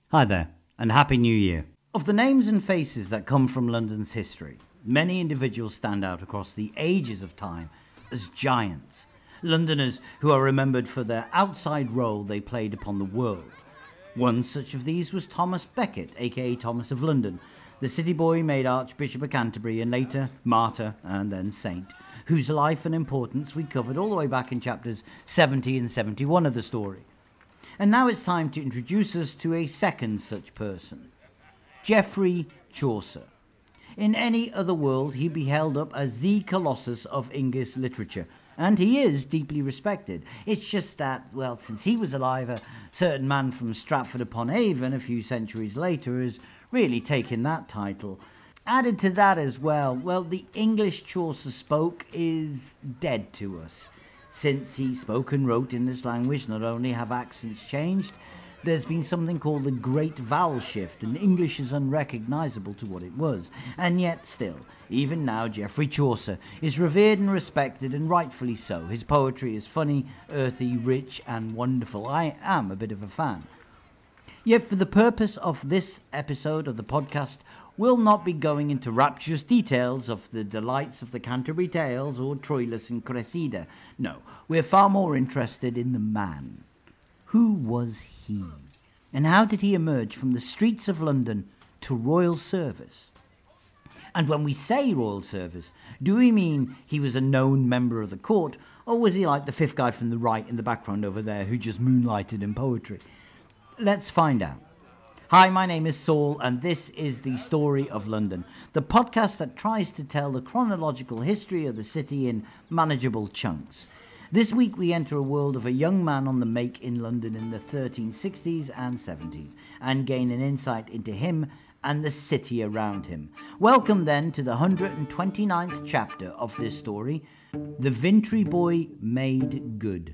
Hi there, and Happy New Year. Of the names and faces that come from London's history, many individuals stand out across the ages of time as giants. Londoners who are remembered for their outside role they played upon the world. One such of these was Thomas Becket, aka Thomas of London, the city boy made Archbishop of Canterbury and later martyr and then saint, whose life and importance we covered all the way back in chapters 70 and 71 of the story. And now it's time to introduce us to a second such person, Geoffrey Chaucer. In any other world, he'd be held up as the colossus of English literature, and he is deeply respected. It's just that, well, since he was alive, a certain man from Stratford-upon-Avon a few centuries later has really taken that title. Added to that as well, the English Chaucer spoke is dead to us. Since he spoke and wrote in this language, not only have accents changed, there's been something called the Great Vowel Shift, and English is unrecognisable to what it was. And yet still, even now, Geoffrey Chaucer is revered and respected, and rightfully so. His poetry is funny, earthy, rich and wonderful. I am a bit of a fan. Yet for the purpose of this episode of the podcast, we'll not be going into rapturous details of the delights of the Canterbury Tales or Troilus and Cressida. No, we're far more interested in the man. Who was he? And how did he emerge from the streets of London to royal service? And when we say royal service, do we mean he was a known member of the court, or was he like the fifth guy from the right in the background over there who just moonlighted in poetry? Let's find out. Hi, my name is Saul, and this is The Story of London, the podcast that tries to tell the chronological history of the city in manageable chunks. This week we enter a world of a young man on the make in London in the 1360s and 70s, and gain an insight into him and the city around him. Welcome then to the 129th chapter of this story, The Vintry Boy Made Good.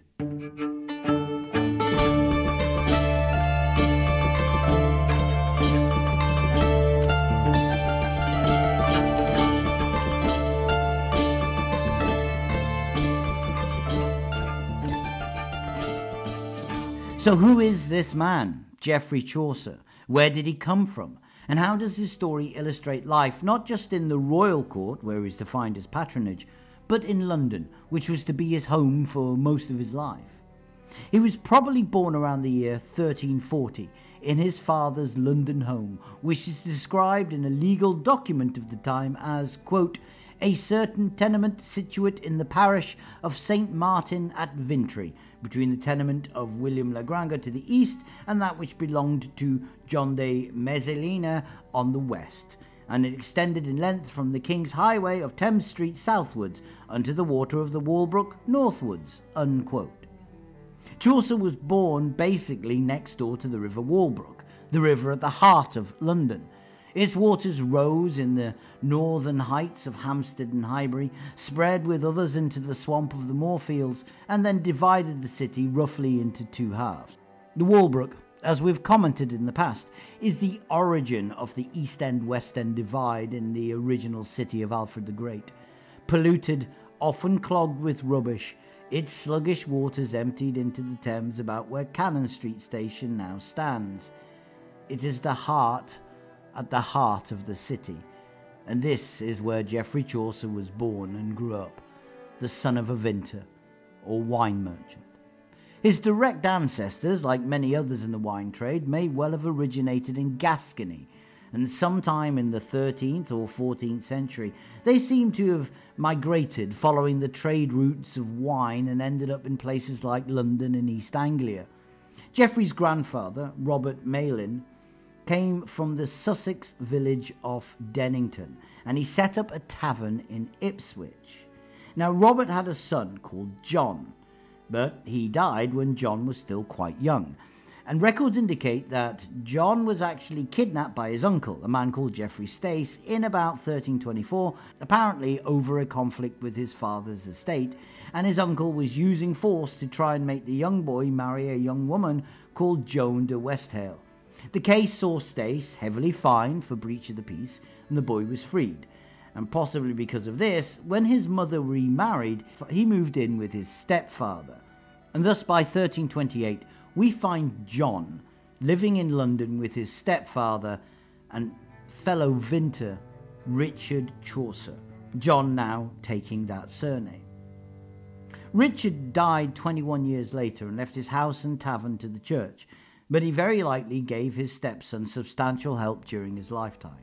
So who is this man, Geoffrey Chaucer? Where did he come from? And how does his story illustrate life, not just in the royal court, where he's to find his patronage, but in London, which was to be his home for most of his life? He was probably born around the year 1340 in his father's London home, which is described in a legal document of the time as, quote, a certain tenement situate in the parish of St. Martin at Vintry, between the tenement of William le Grange to the east and that which belonged to John de Mezelina on the west, and it extended in length from the King's Highway of Thames Street southwards unto the water of the Walbrook northwards, unquote. Chaucer was born basically next door to the River Walbrook, the river at the heart of London. Its waters rose in the northern heights of Hampstead and Highbury, spread with others into the swamp of the Moorfields, and then divided the city roughly into two halves. The Walbrook, as we've commented in the past, is the origin of the East End-West End divide in the original city of Alfred the Great. Polluted, often clogged with rubbish, its sluggish waters emptied into the Thames about where Cannon Street Station now stands. It is at the heart of the city, and this is where Geoffrey Chaucer was born and grew up, the son of a vintner or wine merchant. His direct ancestors, like many others in the wine trade, may well have originated in Gascony, and sometime in the 13th or 14th century they seem to have migrated following the trade routes of wine and ended up in places like London and East Anglia. Geoffrey's grandfather, Robert Malin, came from the Sussex village of Dennington, and he set up a tavern in Ipswich. Now, Robert had a son called John, but he died when John was still quite young, and records indicate that John was actually kidnapped by his uncle, a man called Geoffrey Stace, in about 1324, apparently over a conflict with his father's estate, and his uncle was using force to try and make the young boy marry a young woman called Joan de Westhale. The case saw Stace heavily fined for breach of the peace, and the boy was freed. And possibly because of this, when his mother remarried, he moved in with his stepfather. And thus by 1328, we find John, living in London with his stepfather and fellow vintner Richard Chaucer, John now taking that surname. Richard died 21 years later and left his house and tavern to the church, but he very likely gave his stepson substantial help during his lifetime.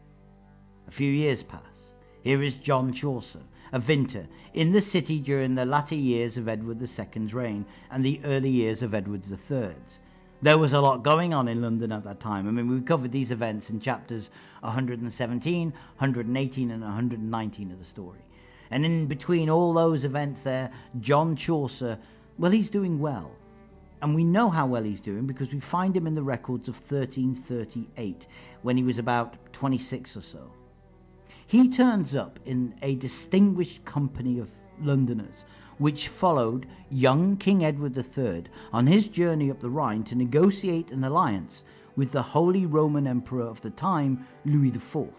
A few years pass. Here is John Chaucer, a vintner, in the city during the latter years of Edward II's reign and the early years of Edward III's. There was a lot going on in London at that time. I mean, we covered these events in chapters 117, 118 and 119 of the story. And in between all those events there, John Chaucer, well, he's doing well. And we know how well he's doing because we find him in the records of 1338, when he was about 26 or so. He turns up in a distinguished company of Londoners, which followed young King Edward III on his journey up the Rhine to negotiate an alliance with the Holy Roman Emperor of the time, Louis IV.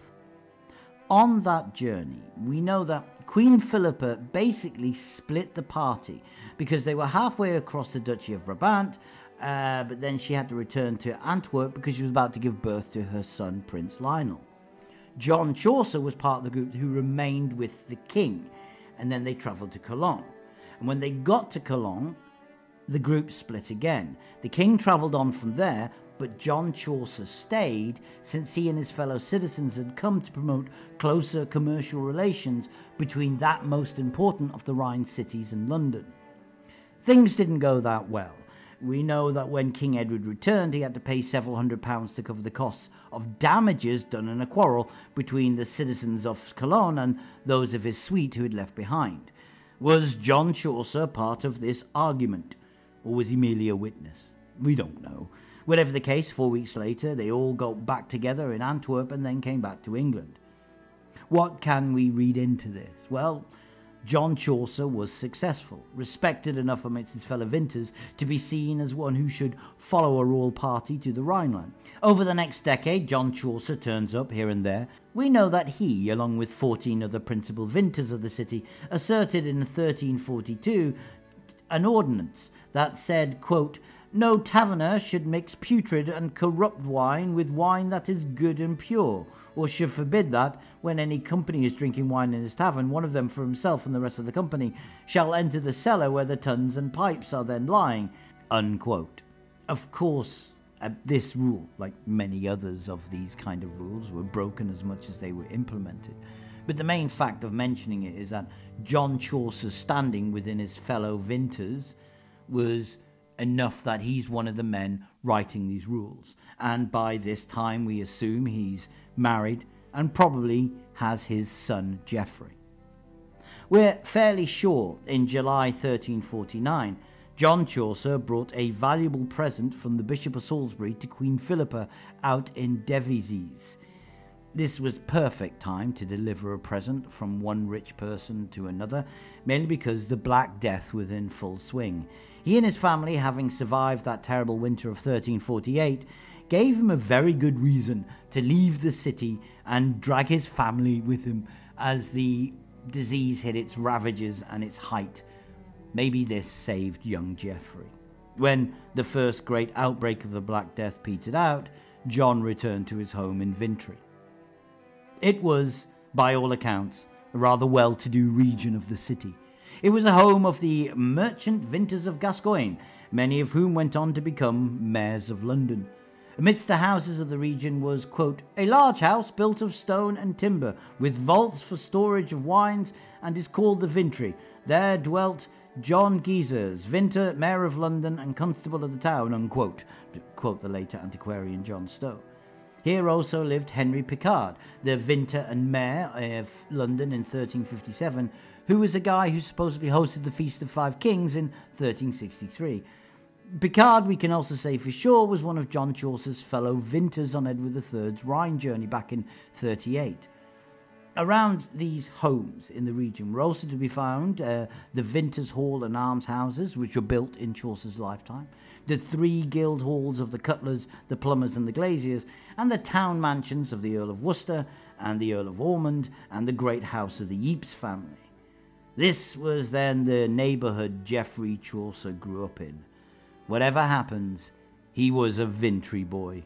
On that journey, we know that Queen Philippa basically split the party because they were halfway across the Duchy of Brabant, but then she had to return to Antwerp because she was about to give birth to her son, Prince Lionel. John Chaucer was part of the group who remained with the king, and then they travelled to Cologne. And when they got to Cologne, the group split again. The king travelled on from there, but John Chaucer stayed since he and his fellow citizens had come to promote closer commercial relations between that most important of the Rhine cities and London. Things didn't go that well. We know that when King Edward returned, he had to pay several £100s to cover the costs of damages done in a quarrel between the citizens of Cologne and those of his suite who had left behind. Was John Chaucer part of this argument, or was he merely a witness? We don't know. Whatever the case, 4 weeks later, they all got back together in Antwerp and then came back to England. What can we read into this? Well, John Chaucer was successful, respected enough amidst his fellow vintners to be seen as one who should follow a royal party to the Rhineland. Over the next decade, John Chaucer turns up here and there. We know that he, along with 14 other principal vintners of the city, asserted in 1342 an ordinance that said, quote, "No taverner should mix putrid and corrupt wine with wine that is good and pure, or should forbid that, when any company is drinking wine in his tavern, one of them for himself and the rest of the company shall enter the cellar where the tuns and pipes are then lying," unquote. Of course, this rule, like many others of these kind of rules, were broken as much as they were implemented. But the main fact of mentioning it is that John Chaucer's standing within his fellow vintners was enough that he's one of the men writing these rules. And by this time, we assume he's married and probably has his son Geoffrey. We're fairly sure in July 1349, John Chaucer brought a valuable present from the Bishop of Salisbury to Queen Philippa out in Devizes. This was perfect time to deliver a present from one rich person to another, mainly because the Black Death was in full swing. He and his family, having survived that terrible winter of 1348, gave him a very good reason to leave the city and drag his family with him as the disease hit its ravages and its height. Maybe this saved young Geoffrey. When the first great outbreak of the Black Death petered out, John returned to his home in Vintry. It was, by all accounts, a rather well-to-do region of the city. It was the home of the merchant vintners of Gascoigne, many of whom went on to become mayors of London. Amidst the houses of the region was, quote, "a large house built of stone and timber, with vaults for storage of wines, and is called the Vintry. There dwelt John Guisers, vintner, mayor of London, and constable of the town," unquote, to quote the later antiquarian John Stowe. Here also lived Henry Picard, the vintner and mayor of London in 1357, who was the guy who supposedly hosted the Feast of Five Kings in 1363. Picard, we can also say for sure, was one of John Chaucer's fellow vintners on Edward III's Rhine journey back in 38. Around these homes in the region were also to be found the Vintners' Hall and Almshouses, which were built in Chaucer's lifetime, the three guild halls of the cutlers, the plumbers and the glaziers, and the town mansions of the Earl of Worcester and the Earl of Ormond and the great house of the Ypres family. This was then the neighbourhood Geoffrey Chaucer grew up in. Whatever happens, he was a Vintry boy.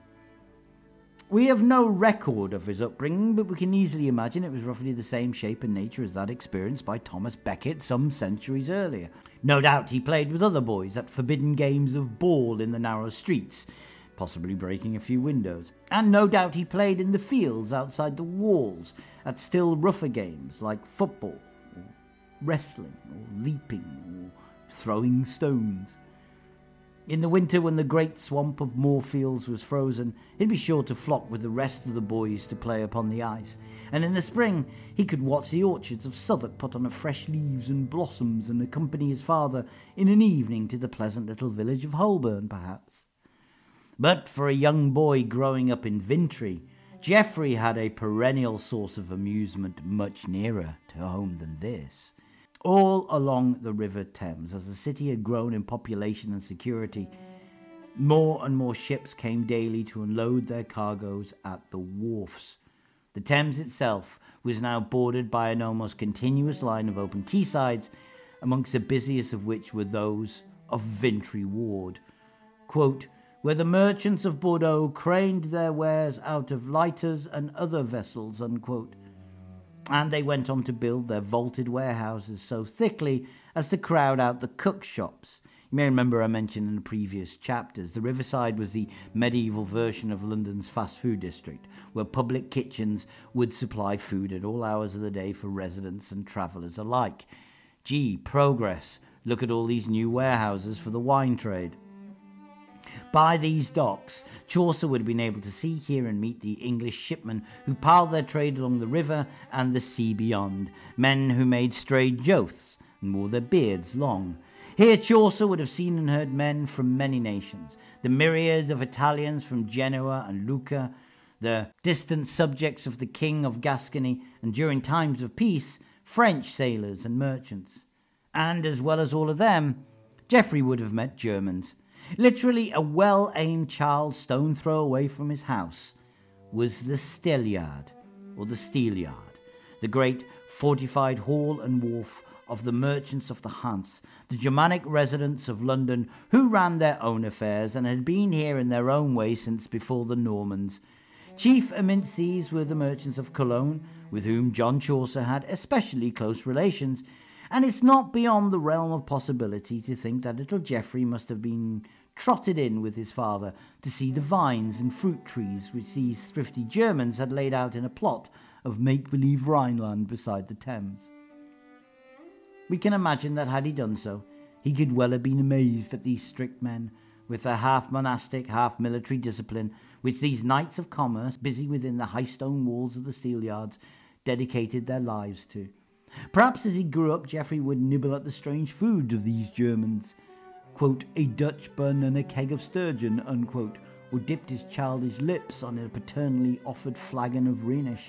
We have no record of his upbringing, but we can easily imagine it was roughly the same shape and nature as that experienced by Thomas Becket some centuries earlier. No doubt he played with other boys at forbidden games of ball in the narrow streets, possibly breaking a few windows. And no doubt he played in the fields outside the walls at still rougher games like football, or wrestling, or leaping, or throwing stones. In the winter, when the great swamp of Moorfields was frozen, he'd be sure to flock with the rest of the boys to play upon the ice. And in the spring, he could watch the orchards of Southwark put on fresh leaves and blossoms and accompany his father in an evening to the pleasant little village of Holborn, perhaps. But for a young boy growing up in Vintry, Geoffrey had a perennial source of amusement much nearer to home than this. All along the River Thames, as the city had grown in population and security, more and more ships came daily to unload their cargoes at the wharfs. The Thames itself was now bordered by an almost continuous line of open quaysides, amongst the busiest of which were those of Vintry Ward, quote, where the merchants of Bordeaux craned their wares out of lighters and other vessels, unquote. And they went on to build their vaulted warehouses so thickly as to crowd out the cook shops. You may remember I mentioned in the previous chapters, the Riverside was the medieval version of London's fast food district, where public kitchens would supply food at all hours of the day for residents and travellers alike. Gee, progress. Look at all these new warehouses for the wine trade. By these docks, Chaucer would have been able to see, hear and meet the English shipmen who plied their trade along the river and the sea beyond, men who made straight oaths and wore their beards long. Here Chaucer would have seen and heard men from many nations, the myriad of Italians from Genoa and Lucca, the distant subjects of the King of Gascony, and during times of peace, French sailors and merchants. And as well as all of them, Geoffrey would have met Germans. Literally a well-aimed child's stone throw away from his house was the Steelyard, or the Steelyard, the great fortified hall and wharf of the merchants of the Hanse, the Germanic residents of London who ran their own affairs and had been here in their own way since before the Normans. Chief amidst these were the merchants of Cologne, with whom John Chaucer had especially close relations, and it's not beyond the realm of possibility to think that little Geoffrey must have been trotted in with his father to see the vines and fruit trees which these thrifty Germans had laid out in a plot of make-believe Rhineland beside the Thames. We can imagine that had he done so, he could well have been amazed at these strict men, with their half-monastic, half-military discipline, which these knights of commerce, busy within the high stone walls of the Steelyards, dedicated their lives to. Perhaps as he grew up, Geoffrey would nibble at the strange food of these Germans, quote, a Dutch bun and a keg of sturgeon, unquote, or dipped his childish lips on a paternally offered flagon of Rhenish.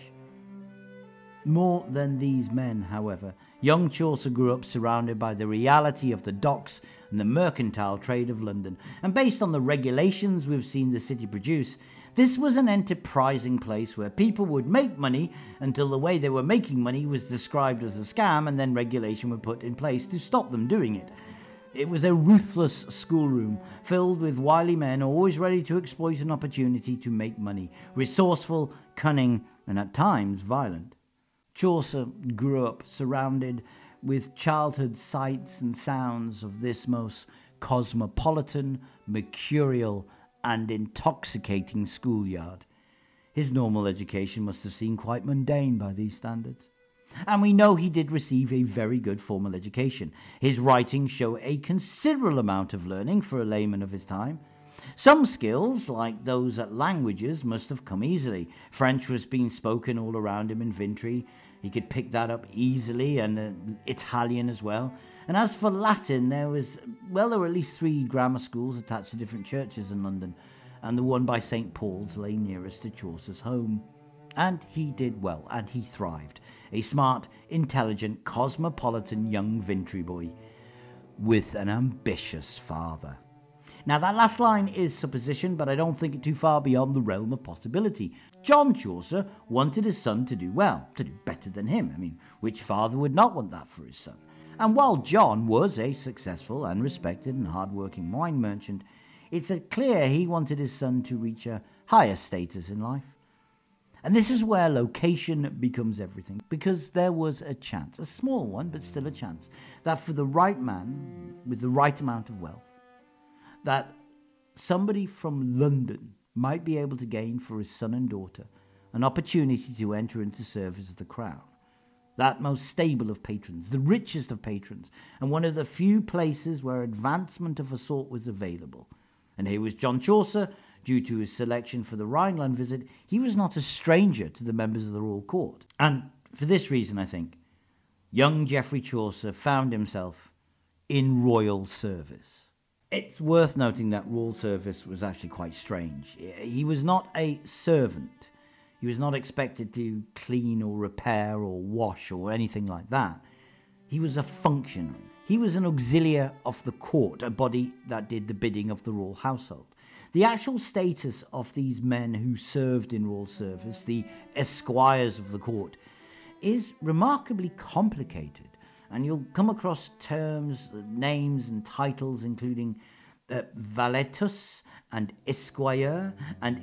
More than these men, however, young Chaucer grew up surrounded by the reality of the docks and the mercantile trade of London, and based on the regulations we've seen the city produce, this was an enterprising place where people would make money until the way they were making money was described as a scam, and then regulation would put in place to stop them doing it. It was a ruthless schoolroom, filled with wily men always ready to exploit an opportunity to make money, resourceful, cunning, and at times violent. Chaucer grew up surrounded with childhood sights and sounds of this most cosmopolitan, mercurial, and intoxicating schoolyard. His normal education must have seemed quite mundane by these standards. And we know he did receive a very good formal education. His writings show a considerable amount of learning for a layman of his time. Some skills, like those at languages, must have come easily. French was being spoken all around him in Vintry. He could pick that up easily, and Italian as well. And as for Latin, there were at least 3 grammar schools attached to different churches in London, and the one by St. Paul's lay nearest to Chaucer's home. And he did well, and he thrived. A smart, intelligent, cosmopolitan young Vintry boy with an ambitious father. Now, that last line is supposition, but I don't think it too far beyond the realm of possibility. John Chaucer wanted his son to do well, to do better than him. I mean, which father would not want that for his son? And while John was a successful and respected and hard-working wine merchant, It's clear he wanted his son to reach a higher status in life. And this is where location becomes everything, because there was a chance, a small one, but still a chance, that for the right man with the right amount of wealth, that somebody from London might be able to gain for his son and daughter an opportunity to enter into service of the crown. That most stable of patrons, the richest of patrons, and one of the few places where advancement of a sort was available. And here was John Chaucer. Due to his selection for the Rhineland visit, he was not a stranger to the members of the royal court. And for this reason, I think, young Geoffrey Chaucer found himself in royal service. It's worth noting that royal service was actually quite strange. He was not a servant. He was not expected to clean or repair or wash or anything like that. He was a functionary. He was an auxiliary of the court, a body that did the bidding of the royal household. The actual status of these men who served in royal service, the esquires of the court, is remarkably complicated. And you'll come across terms, names and titles including valetus and esquire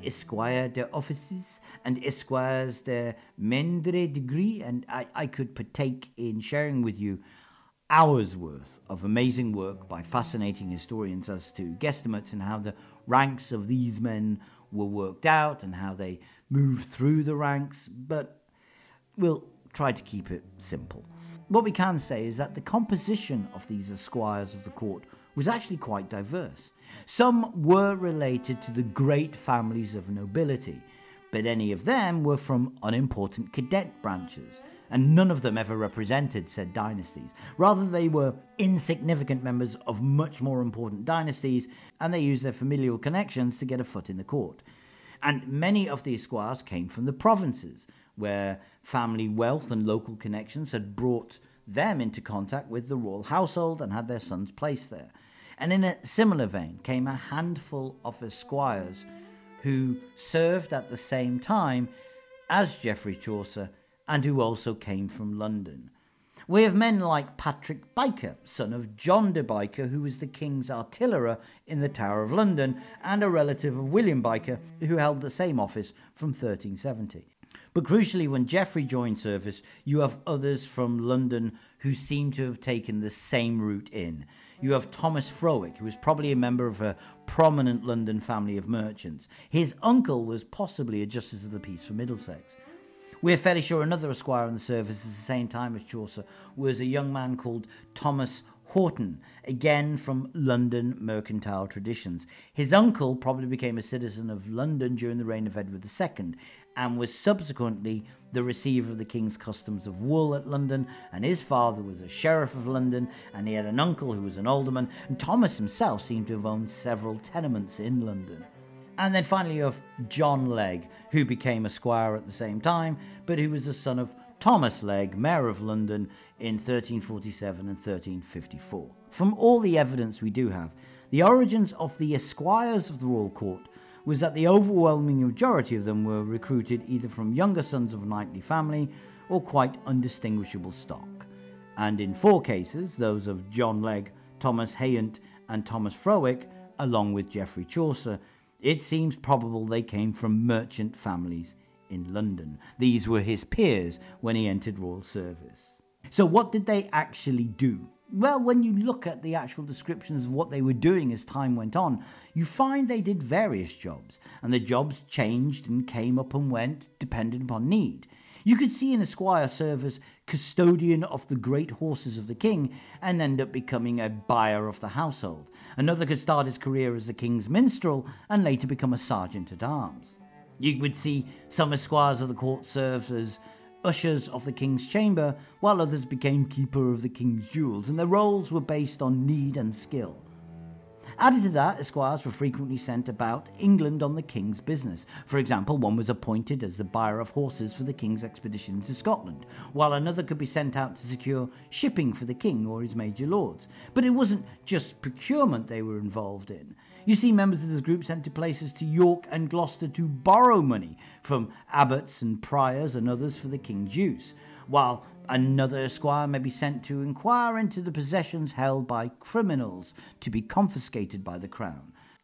de offices and esquires de mendre degree. And I could partake in sharing with you hours worth of amazing work by fascinating historians as to guesstimates and how the ranks of these men were worked out and how they moved through the ranks, but we'll try to keep it simple. What we can say is that the composition of these esquires of the court was actually quite diverse. Some were related to the great families of nobility, but any of them were from unimportant cadet branches, and none of them ever represented said dynasties. Rather, they were insignificant members of much more important dynasties, and they used their familial connections to get a foot in the court. And many of these squires came from the provinces, where family wealth and local connections had brought them into contact with the royal household and had their sons placed there. And in a similar vein came a handful of esquires who served at the same time as Geoffrey Chaucer and who also came from London. We have men like Patrick Byker, son of John de Byker, who was the king's artillerer in the Tower of London, and a relative of William Byker, who held the same office from 1370. But crucially, when Geoffrey joined service, you have others from London who seem to have taken the same route in. You have Thomas Frowick, who was probably a member of a prominent London family of merchants. His uncle was possibly a Justice of the Peace for Middlesex. We're fairly sure another esquire in the service at the same time as Chaucer was a young man called Thomas Horton, again from London mercantile traditions. His uncle probably became a citizen of London during the reign of Edward II and was subsequently the receiver of the king's customs of wool at London, and his father was a sheriff of London, and he had an uncle who was an alderman, and Thomas himself seemed to have owned several tenements in London. And then finally you have John Legge, who became a squire at the same time, but who was the son of Thomas Legge, Mayor of London, in 1347 and 1354. From all the evidence we do have, the origins of the esquires of the royal court was that the overwhelming majority of them were recruited either from younger sons of a knightly family or quite undistinguishable stock. And in 4 cases, those of John Legge, Thomas Hayant and Thomas Frowick, along with Geoffrey Chaucer, it seems probable they came from merchant families in London. These were his peers when he entered royal service. So what did they actually do? Well, when you look at the actual descriptions of what they were doing as time went on, you find they did various jobs, and the jobs changed and came up and went depending upon need. You could see an esquire serve as custodian of the great horses of the king and end up becoming a buyer of the household. Another could start his career as the king's minstrel and later become a sergeant at arms. You would see some esquires of the court serve as ushers of the king's chamber, while others became keeper of the king's jewels, and their roles were based on need and skill. Added to that, esquires were frequently sent about England on the king's business. For example, one was appointed as the buyer of horses for the king's expedition into Scotland, while another could be sent out to secure shipping for the king or his major lords. But it wasn't just procurement they were involved in. You see members of this group sent to places to York and Gloucester to borrow money from abbots and priors and others for the king's use, while another esquire may be sent to inquire into the possessions held by criminals to be confiscated by the crown.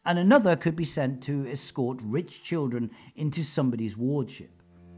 and another could be sent to escort rich children into somebody's wardship.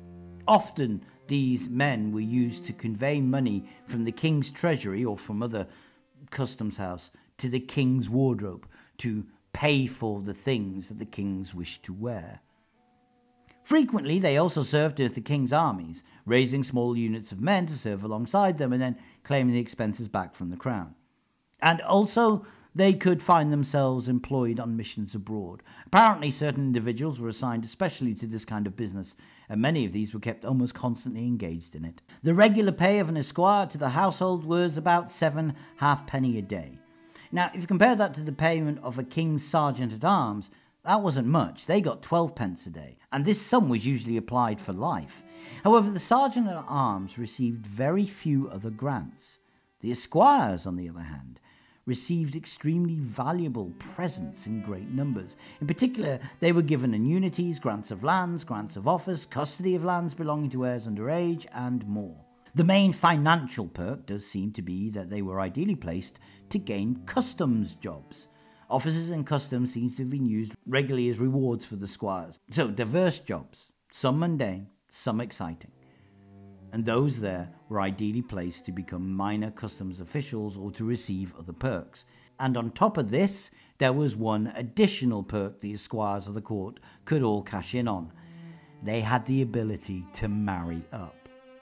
Often these men were used to convey money from the king's treasury or from other customs house to the king's wardrobe to pay for the things that the kings wished to wear. Frequently, they also served with the king's armies, raising small units of men to serve alongside them and then claiming the expenses back from the crown. And also, they could find themselves employed on missions abroad. Apparently, certain individuals were assigned especially to this kind of business, and many of these were kept almost constantly engaged in it. The regular pay of an esquire to the household was about 7 halfpenny a day. Now, if you compare that to the payment of a king's sergeant-at-arms, that wasn't much. They got 12 pence a day, and this sum was usually applied for life. However, the sergeant-at-arms received very few other grants. The esquires, on the other hand, received extremely valuable presents in great numbers. In particular, they were given immunities, grants of lands, grants of office, custody of lands belonging to heirs under age, and more. The main financial perk does seem to be that they were ideally placed to gain customs jobs. Officers in customs seem to have been used regularly as rewards for the squires. So, diverse jobs, some mundane, some exciting. And those there were ideally placed to become minor customs officials or to receive other perks. And on top of this, there was one additional perk the esquires of the court could all cash in on. They had the ability to marry up.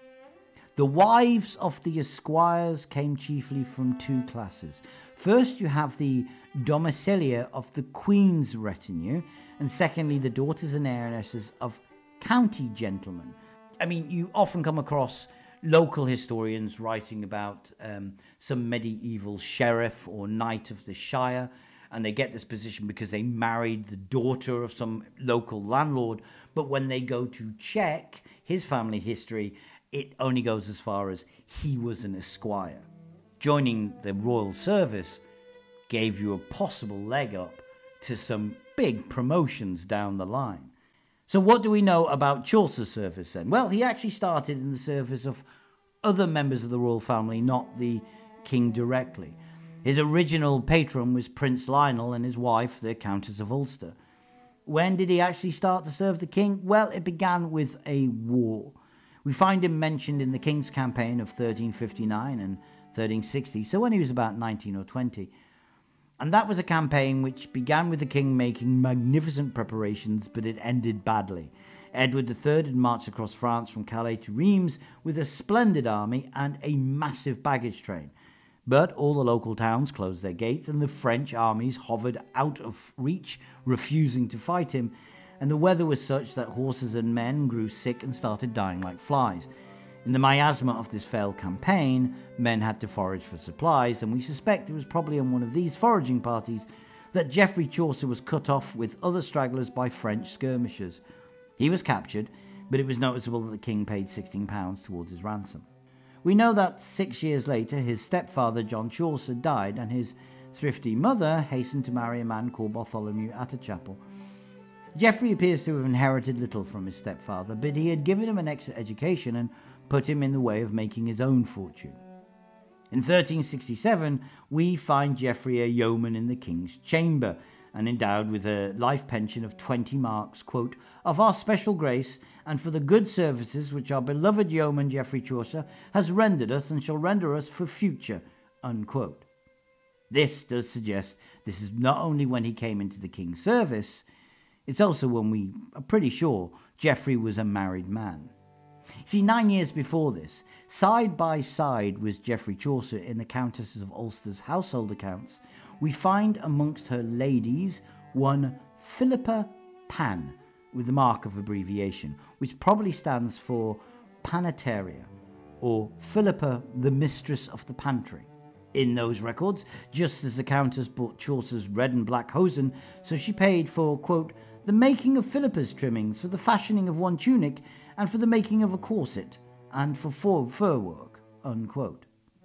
The wives of the esquires came chiefly from two classes. First, you have the domicilia of the queen's retinue, and secondly, the daughters and heiresses of county gentlemen. I mean, you often come across local historians writing about some medieval sheriff or knight of the shire, and they get this position because they married the daughter of some local landlord, but when they go to check his family history, it only goes as far as he was an esquire. Joining the royal service gave you a possible leg up to some big promotions down the line. So what do we know about Chaucer's service then? Well, he actually started in the service of other members of the royal family, not the king directly. His original patron was Prince Lionel and his wife, the Countess of Ulster. When did he actually start to serve the king? Well, it began with a war. We find him mentioned in the King's Campaign of 1359 and 1360, so when he was about 19 or 20. And that was a campaign which began with the king making magnificent preparations, but it ended badly. Edward III had marched across France from Calais to Reims with a splendid army and a massive baggage train. But all the local towns closed their gates, and the French armies hovered out of reach, refusing to fight him, and the weather was such that horses and men grew sick and started dying like flies. In the miasma of this failed campaign, men had to forage for supplies, and we suspect it was probably on one of these foraging parties that Geoffrey Chaucer was cut off with other stragglers by French skirmishers. He was captured, but it was noticeable that the king paid £16 towards his ransom. We know that 6 years later his stepfather John Chaucer died, and his thrifty mother hastened to marry a man called Bartholomew Atterchapel. Geoffrey appears to have inherited little from his stepfather, but he had given him an excellent education and put him in the way of making his own fortune. In 1367, we find Geoffrey a yeoman in the king's chamber, and endowed with a life pension of 20 marks, quote, of our special grace, and for the good services which our beloved yeoman Geoffrey Chaucer has rendered us and shall render us for future, unquote. This does suggest this is not only when he came into the king's service, it's also when we are pretty sure Geoffrey was a married man. See, 9 years before this, side by side with Geoffrey Chaucer in the Countess of Ulster's household accounts, we find amongst her ladies one Philippa Pan, with the mark of abbreviation, which probably stands for Panetaria, or Philippa the Mistress of the Pantry. In those records, just as the Countess bought Chaucer's red and black hosen, so she paid for, quote, the making of Philippa's trimmings, for the fashioning of one tunic, and for the making of a corset, and for fur work, unquote.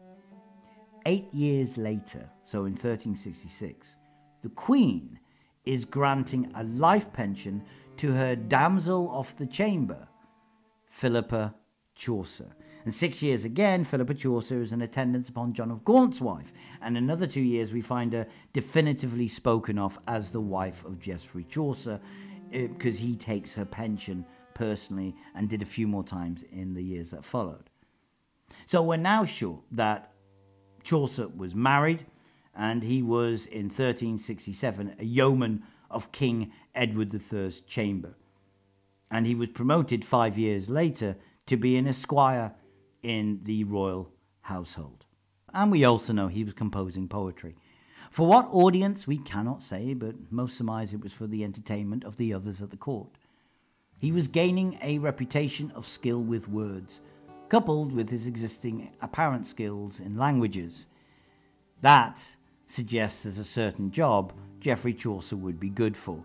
8 years later, so in 1366, the Queen is granting a life pension to her damsel of the chamber, Philippa Chaucer. And 6 years again, Philippa Chaucer is in attendance upon John of Gaunt's wife, and another 2 years we find her definitively spoken of as the wife of Geoffrey Chaucer, because he takes her pension personally and did a few more times in the years that followed. So we're now sure that Chaucer was married, and he was in 1367 a yeoman of King Edward III's chamber, and he was promoted 5 years later to be an esquire in the royal household. And we also know he was composing poetry. For what audience we cannot say, but most surmise it was for the entertainment of the others at the court. He was gaining a reputation of skill with words, coupled with his existing apparent skills in languages. That suggests there's a certain job Geoffrey Chaucer would be good for.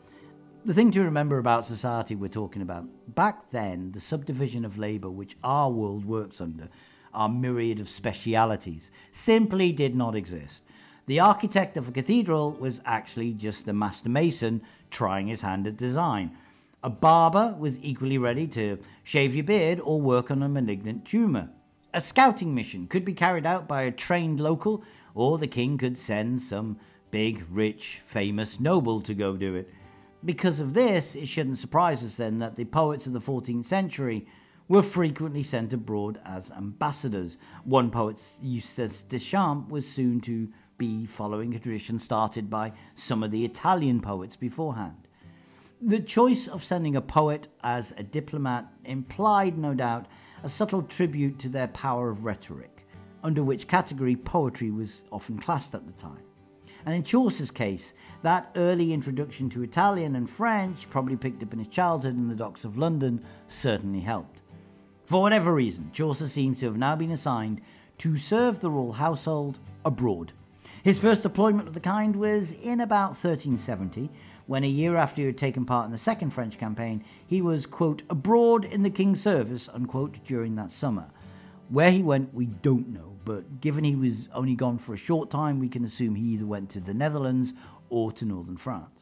The thing to remember about society we're talking about, back then, the subdivision of labour which our world works under, our myriad of specialities, simply did not exist. The architect of a cathedral was actually just a master mason trying his hand at design. A barber was equally ready to shave your beard or work on a malignant tumour. A scouting mission could be carried out by a trained local, or the king could send some big, rich, famous noble to go do it. Because of this, it shouldn't surprise us then that the poets of the 14th century were frequently sent abroad as ambassadors. One poet, Eustace Deschamps, was soon to be following a tradition started by some of the Italian poets beforehand. The choice of sending a poet as a diplomat implied, no doubt, a subtle tribute to their power of rhetoric, under which category poetry was often classed at the time. And in Chaucer's case, that early introduction to Italian and French, probably picked up in his childhood in the docks of London, certainly helped. For whatever reason, Chaucer seems to have now been assigned to serve the royal household abroad. His first deployment of the kind was in about 1370, when a year after he had taken part in the Second French campaign, he was, quote, abroad in the king's service, unquote, during that summer. Where he went, we don't know, but given he was only gone for a short time, we can assume he either went to the Netherlands or to northern France.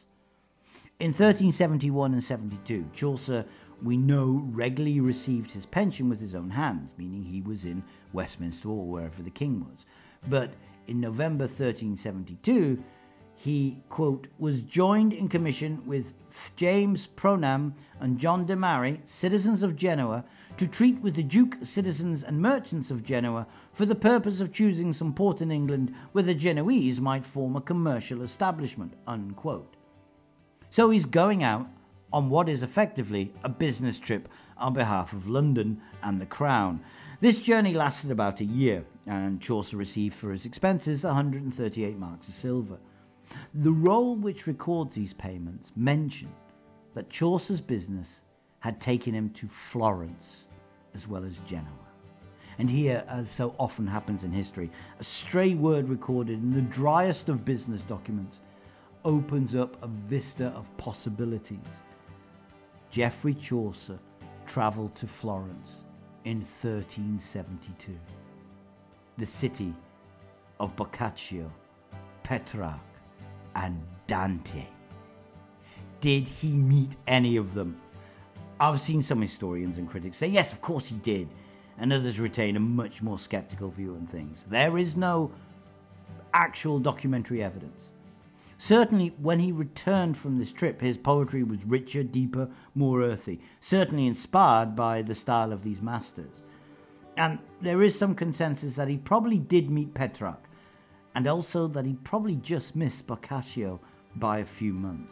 In 1371 and 72, Chaucer, we know, regularly received his pension with his own hands, meaning he was in Westminster or wherever the king was. But in November 1372, he, quote, was joined in commission with James Pronam and John de Mary, citizens of Genoa, to treat with the Duke, citizens and merchants of Genoa for the purpose of choosing some port in England where the Genoese might form a commercial establishment, unquote. So he's going out on what is effectively a business trip on behalf of London and the Crown. This journey lasted about a year, and Chaucer received for his expenses 138 marks of silver. The roll which records these payments mention that Chaucer's business had taken him to Florence as well as Genoa. And here, as so often happens in history, a stray word recorded in the driest of business documents opens up a vista of possibilities. Geoffrey Chaucer travelled to Florence in 1372, the city of Boccaccio, Petrarch, and Dante. Did he meet any of them? I've seen some historians and critics say, yes, of course he did, and others retain a much more sceptical view on things. There is no actual documentary evidence. Certainly, when he returned from this trip, his poetry was richer, deeper, more earthy, certainly inspired by the style of these masters. And there is some consensus that he probably did meet Petrarch, and also that he probably just missed Boccaccio by a few months.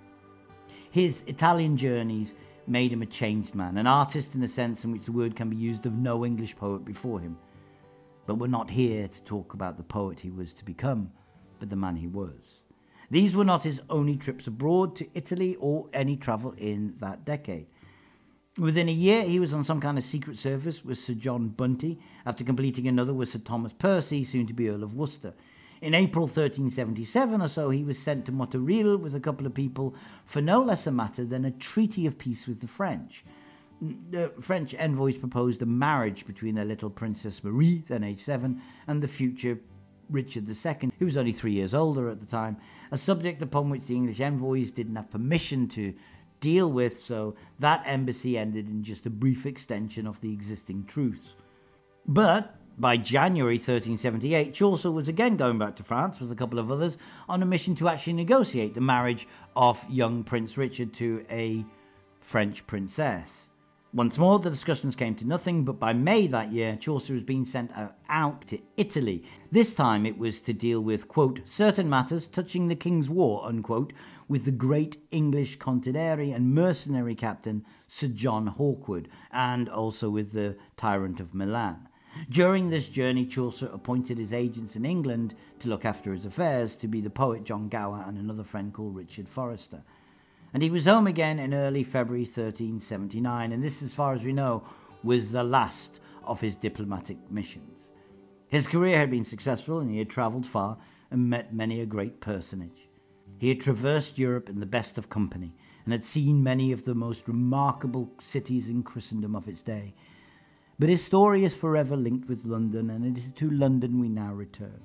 His Italian journeys made him a changed man, an artist in the sense in which the word can be used of no English poet before him. But we're not here to talk about the poet he was to become, but the man he was. These were not his only trips abroad to Italy or any travel in that decade. Within a year, he was on some kind of secret service with Sir John Bunty, after completing another with Sir Thomas Percy, soon to be Earl of Worcester. In April 1377 or so, he was sent to Montreal with a couple of people for no less a matter than a treaty of peace with the French. The French envoys proposed a marriage between their little Princess Marie, then aged 7, and the future Richard II, who was only 3 years older at the time, a subject upon which the English envoys didn't have permission to deal with, so that embassy ended in just a brief extension of the existing truce. But by January 1378, Chaucer was again going back to France with a couple of others on a mission to actually negotiate the marriage of young Prince Richard to a French princess. Once more, the discussions came to nothing, but by May that year, Chaucer was being sent out to Italy. This time it was to deal with, quote, certain matters touching the king's war, unquote, with the great English contadere and mercenary captain Sir John Hawkwood, and also with the tyrant of Milan. During this journey, Chaucer appointed his agents in England to look after his affairs to be the poet John Gower and another friend called Richard Forrester. And he was home again in early February 1379, and this, as far as we know, was the last of his diplomatic missions. His career had been successful, and he had travelled far and met many a great personage. He had traversed Europe in the best of company, and had seen many of the most remarkable cities in Christendom of its day. But his story is forever linked with London, and it is to London we now return.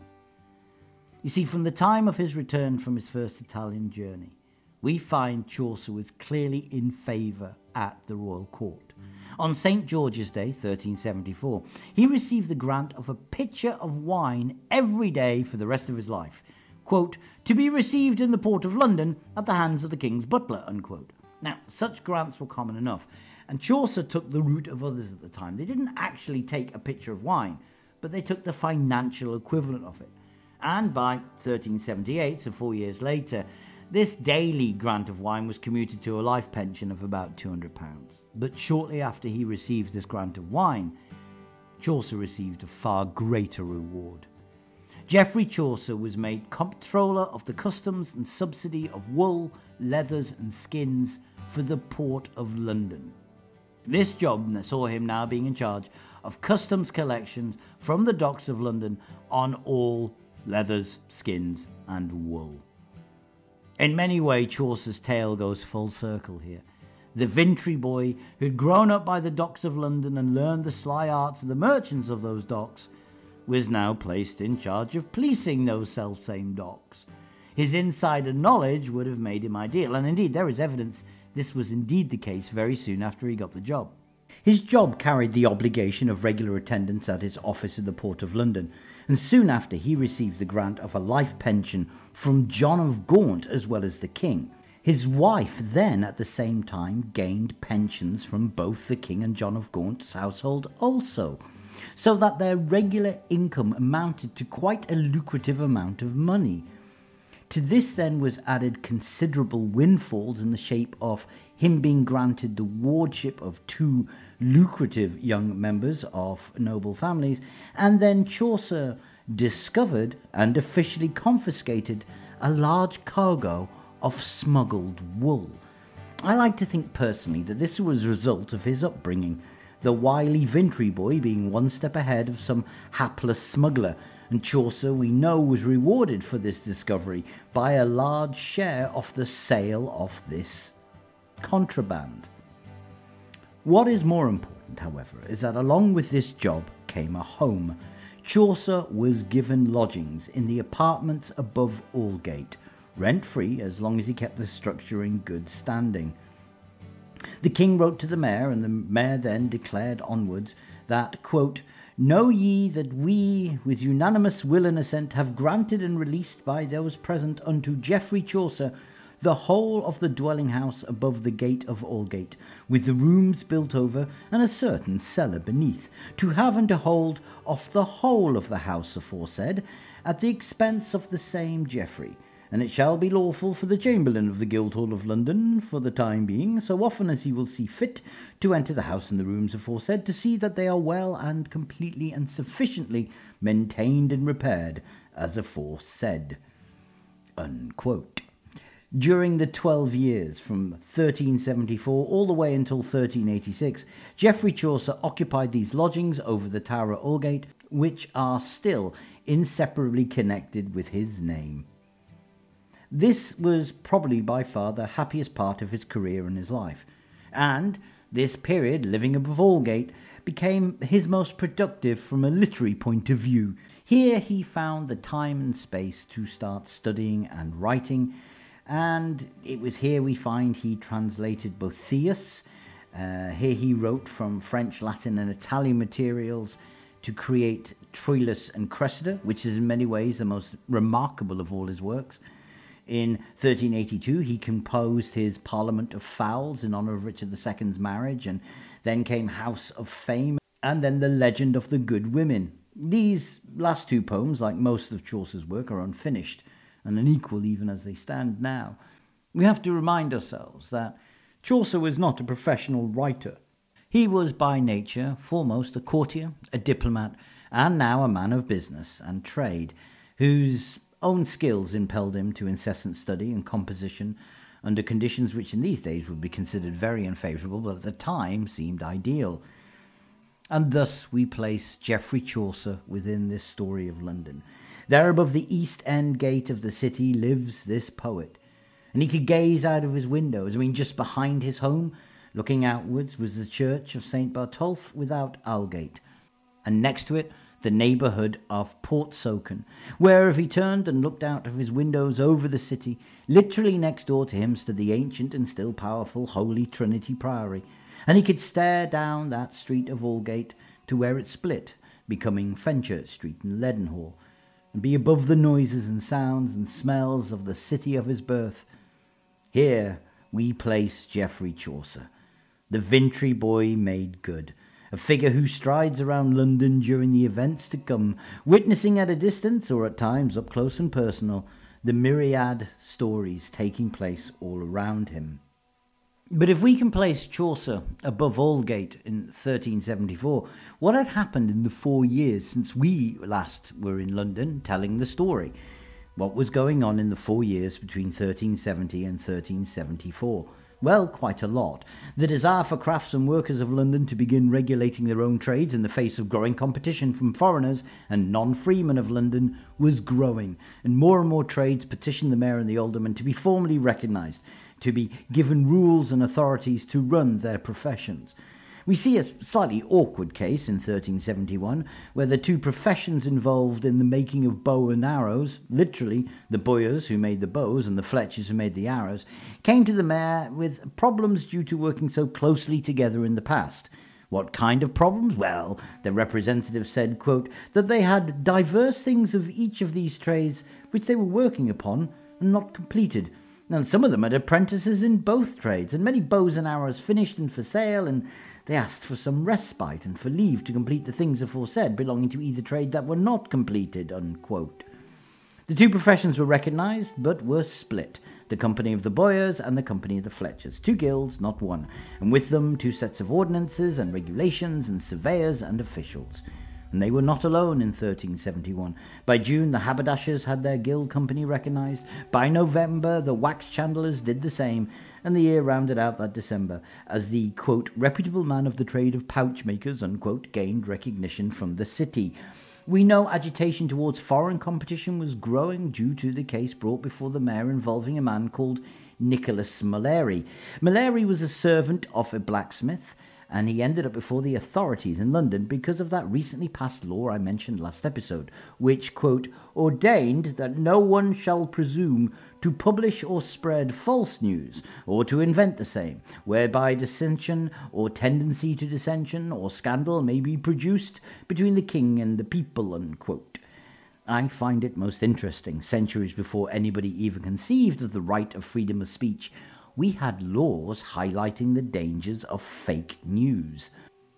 You see, from the time of his return from his first Italian journey, we find Chaucer was clearly in favour at the royal court. On St. George's Day, 1374, he received the grant of a pitcher of wine every day for the rest of his life, quote, to be received in the port of London at the hands of the king's butler, unquote. Now, such grants were common enough, and Chaucer took the route of others at the time. They didn't actually take a pitcher of wine, but they took the financial equivalent of it. And by 1378, so 4 years later, this daily grant of wine was commuted to a life pension of about £200. But shortly after he received this grant of wine, Chaucer received a far greater reward. Geoffrey Chaucer was made Comptroller of the Customs and Subsidy of Wool, Leathers and Skins for the Port of London. This job saw him now being in charge of customs collections from the docks of London on all leathers, skins and wool. In many ways, Chaucer's tale goes full circle here. The Vintry boy who'd grown up by the docks of London and learned the sly arts of the merchants of those docks was now placed in charge of policing those self-same docks. His insider knowledge would have made him ideal, and indeed there is evidence this was indeed the case very soon after he got the job. His job carried the obligation of regular attendance at his office in the Port of London, and soon after he received the grant of a life pension from John of Gaunt as well as the king. His wife then at the same time gained pensions from both the king and John of Gaunt's household also, so that their regular income amounted to quite a lucrative amount of money. To this then was added considerable windfalls in the shape of him being granted the wardship of two lucrative young members of noble families, and then Chaucer discovered and officially confiscated a large cargo of smuggled wool. I like to think personally that this was a result of his upbringing, the wily Vintry boy being one step ahead of some hapless smuggler, and Chaucer, we know, was rewarded for this discovery by a large share of the sale of this contraband. What is more important, however, is that along with this job came a home. Chaucer was given lodgings in the apartments above Aldgate, rent-free as long as he kept the structure in good standing. The king wrote to the mayor, and the mayor then declared onwards that, quote, know ye that we, with unanimous will and assent, have granted and released by those present unto Geoffrey Chaucer the whole of the dwelling house above the gate of Aldgate, with the rooms built over, and a certain cellar beneath, to have and to hold of the whole of the house aforesaid, at the expense of the same Geoffrey. And it shall be lawful for the Chamberlain of the Guildhall of London, for the time being, so often as he will see fit, to enter the house and the rooms aforesaid, to see that they are well and completely and sufficiently maintained and repaired, as aforesaid. Unquote. During the 12 years from 1374 all the way until 1386, Geoffrey Chaucer occupied these lodgings over the Tower at Aldgate, which are still inseparably connected with his name. This was probably by far the happiest part of his career and his life, and this period, living above Aldgate, became his most productive from a literary point of view. Here he found the time and space to start studying and writing, and it was here we find he translated Boethius. Here he wrote from French, Latin and Italian materials to create Troilus and Cressida, which is in many ways the most remarkable of all his works. In 1382, he composed his Parliament of Fowls in honour of Richard II's marriage, and then came House of Fame, and then The Legend of the Good Women. These last two poems, like most of Chaucer's work, are unfinished and unequal even as they stand now. We have to remind ourselves that Chaucer was not a professional writer. He was by nature foremost a courtier, a diplomat, and now a man of business and trade, whose own skills impelled him to incessant study and composition under conditions which in these days would be considered very unfavourable, but at the time seemed ideal. And thus we place Geoffrey Chaucer within this story of London. There above the east end gate of the city lives this poet, and he could gaze out of his windows. Just behind his home, looking outwards, was the church of St. Bartolph without Aldgate, and next to it the neighbourhood of Portsoken, where if he turned and looked out of his windows over the city, literally next door to him stood the ancient and still powerful Holy Trinity Priory, and he could stare down that street of Aldgate to where it split, becoming Fenchurch Street and Leadenhall, and be above the noises and sounds and smells of the city of his birth. Here we place Geoffrey Chaucer, the Vintry boy made good, a figure who strides around London during the events to come, witnessing at a distance, or at times up close and personal, the myriad stories taking place all around him. But if we can place Chaucer above Aldgate in 1374, what had happened in the 4 years since we last were in London telling the story? What was going on in the 4 years between 1370 and 1374? Well, quite a lot. The desire for crafts and workers of London to begin regulating their own trades in the face of growing competition from foreigners and non-freemen of London was growing, and more trades petitioned the mayor and the aldermen to be formally recognised, to be given rules and authorities to run their professions. We see a slightly awkward case in 1371, where the two professions involved in the making of bow and arrows, literally the bowyers who made the bows and the fletchers who made the arrows, came to the mayor with problems due to working so closely together in the past. What kind of problems? Well, the representative said, quote, that they had diverse things of each of these trades which they were working upon and not completed. And some of them had apprentices in both trades, and many bows and arrows finished and for sale, and they asked for some respite and for leave to complete the things aforesaid belonging to either trade that were not completed, unquote. The two professions were recognised, but were split, the company of the bowyers and the company of the fletchers, two guilds, not one, and with them two sets of ordinances and regulations and surveyors and officials. And they were not alone in 1371. By June, the haberdashers had their guild company recognised. By November, the wax chandlers did the same, and the year rounded out that December as the, quote, reputable man of the trade of pouch makers, unquote, gained recognition from the city. We know agitation towards foreign competition was growing due to the case brought before the mayor involving a man called Nicholas Mullery. Mullery was a servant of a blacksmith, and he ended up before the authorities in London because of that recently passed law I mentioned last episode, which, quote, ordained that no one shall presume to publish or spread false news, or to invent the same, whereby dissension or tendency to dissension or scandal may be produced between the king and the people, unquote. I find it most interesting, centuries before anybody even conceived of the right of freedom of speech, we had laws highlighting the dangers of fake news.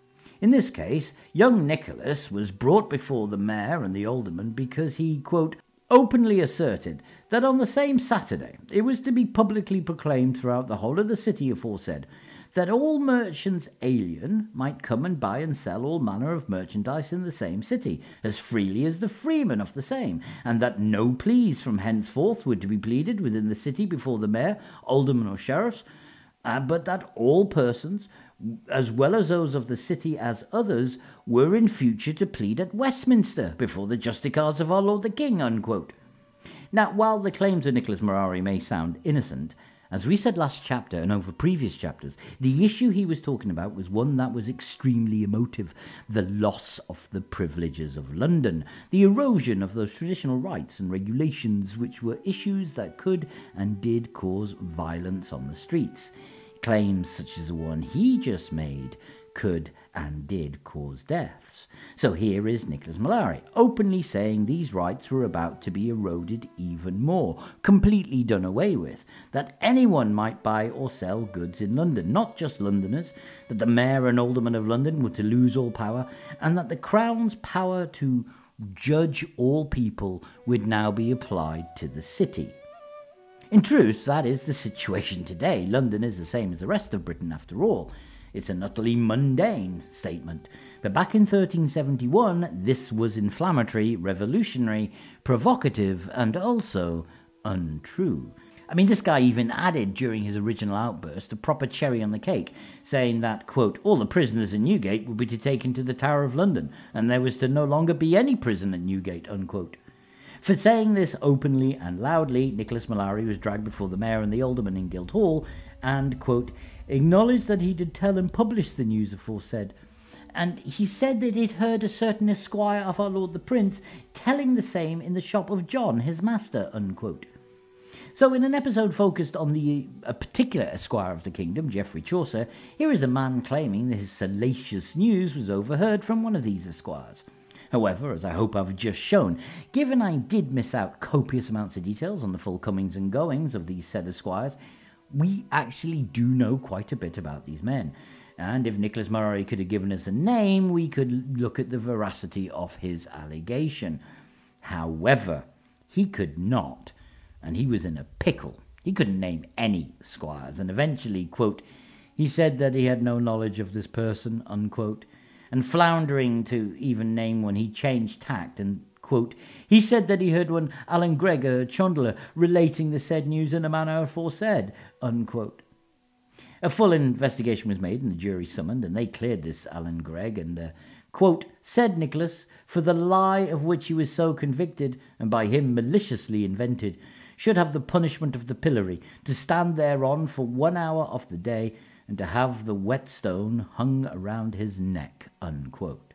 In this case, young Nicholas was brought before the mayor and the aldermen because he, quote, openly asserted that on the same Saturday it was to be publicly proclaimed throughout the whole of the city aforesaid that all merchants alien might come and buy and sell all manner of merchandise in the same city, as freely as the freemen of the same, and that no pleas from henceforth were to be pleaded within the city before the mayor, aldermen, or sheriffs, but that all persons, as well as those of the city as others, were in future to plead at Westminster before the justicars of our Lord the King, unquote. Now, while the claims of Nicholas Mullery may sound innocent, as we said last chapter and over previous chapters, the issue he was talking about was one that was extremely emotive: the loss of the privileges of London, the erosion of those traditional rights and regulations which were issues that could and did cause violence on the streets. Claims such as the one he just made could and did cause deaths. So here is Nicholas Mallory openly saying these rights were about to be eroded even more, completely done away with, that anyone might buy or sell goods in London, not just Londoners, that the mayor and aldermen of London were to lose all power, and that the Crown's power to judge all people would now be applied to the city. In truth, that is the situation today. London is the same as the rest of Britain after all. It's an utterly mundane statement. But back in 1371, this was inflammatory, revolutionary, provocative, and also untrue. I mean, this guy even added during his original outburst a proper cherry on the cake, saying that, quote, all the prisoners in Newgate would be taken to the Tower of London, and there was to no longer be any prison at Newgate, unquote. For saying this openly and loudly, Nicholas Mallory was dragged before the mayor and the aldermen in Guildhall and, quote, acknowledged that he did tell and publish the news aforesaid. And he said that he'd heard a certain esquire of our Lord the Prince telling the same in the shop of John, his master, unquote. So in an episode focused on a particular esquire of the kingdom, Geoffrey Chaucer, here is a man claiming that his salacious news was overheard from one of these esquires. However, as I hope I've just shown, given I did miss out copious amounts of details on the full comings and goings of these said esquires, we actually do know quite a bit about these men. And if Nicholas Mallory could have given us a name, we could look at the veracity of his allegation. However, he could not, and he was in a pickle. He couldn't name any squires, and eventually, quote, he said that he had no knowledge of this person, unquote, and floundering to even name one, he changed tact and, quote, he said that he heard one Alan Gregg, a Chondeler, relating the said news in a manner aforesaid, unquote. A full investigation was made and the jury summoned, and they cleared this Alan Gregg and, quote, said Nicholas, for the lie of which he was so convicted, and by him maliciously invented, should have the punishment of the pillory, to stand thereon for 1 hour of the day, and to have the whetstone hung around his neck, unquote.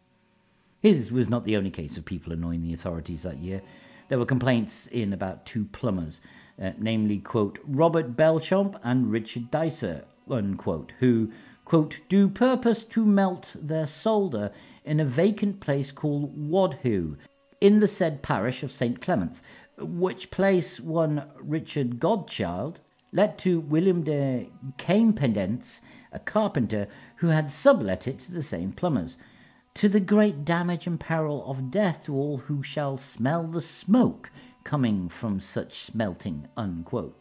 His was not the only case of people annoying the authorities that year. There were complaints in about 2 plumbers, namely, quote, Robert Belchamp and Richard Dicer, unquote, who, quote, do purpose to melt their solder in a vacant place called Wadhoo, in the said parish of St. Clement's, which place one Richard Godchild let to William de Camependence, a carpenter, who had sublet it to the same plumbers, to the great damage and peril of death to all who shall smell the smoke coming from such smelting, unquote.